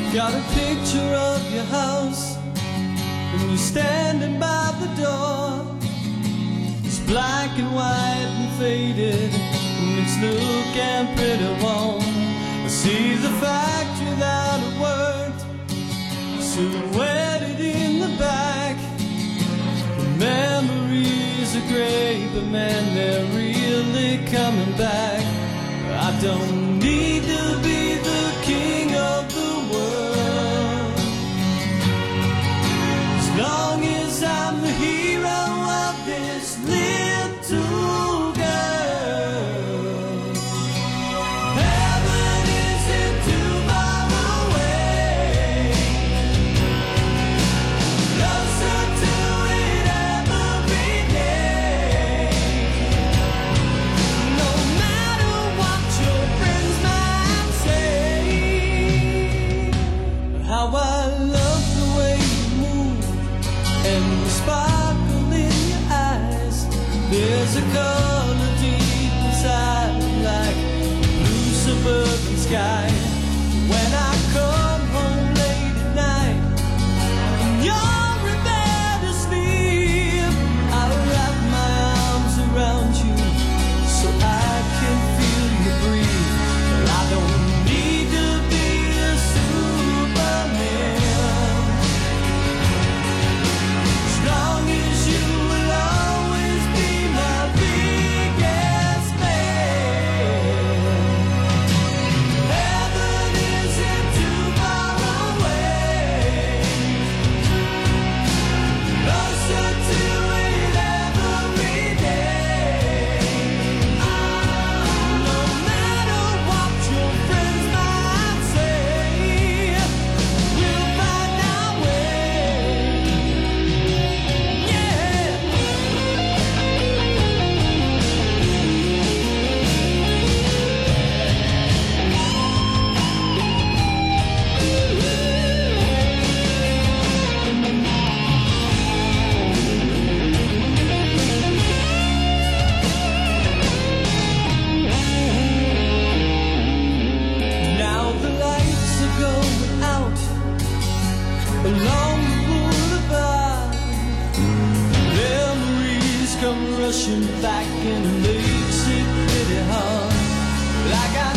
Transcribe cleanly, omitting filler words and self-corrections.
Got a picture of your house, and you're standing by the door. It's black and white and faded, and it's looking pretty warm. I see the factory that it worked, silhouetted in the back. The memories are great, but man, they're really coming back. I don't need to be the king of the world, as long as I'm the hero of this little girl. Heaven isn't too far away, closer to it every day. No matter what your friends might say, how I love the way you move and the sparkle in your eyes. There's a color deep inside, like blue suburban sky. When I come home late at night and you're in bed asleep, I wrap my arms around you so I can feel you breathe. Well, I don't need to be a Superman, as long as you will always be my biggest fan. Heaven isn't too far away, closer to it every day. No matter what your friends might say, we'll find our way. Yeah. Now the lights are going out along the boulevard. Memories come rushing back and it makes it pretty hard. Like I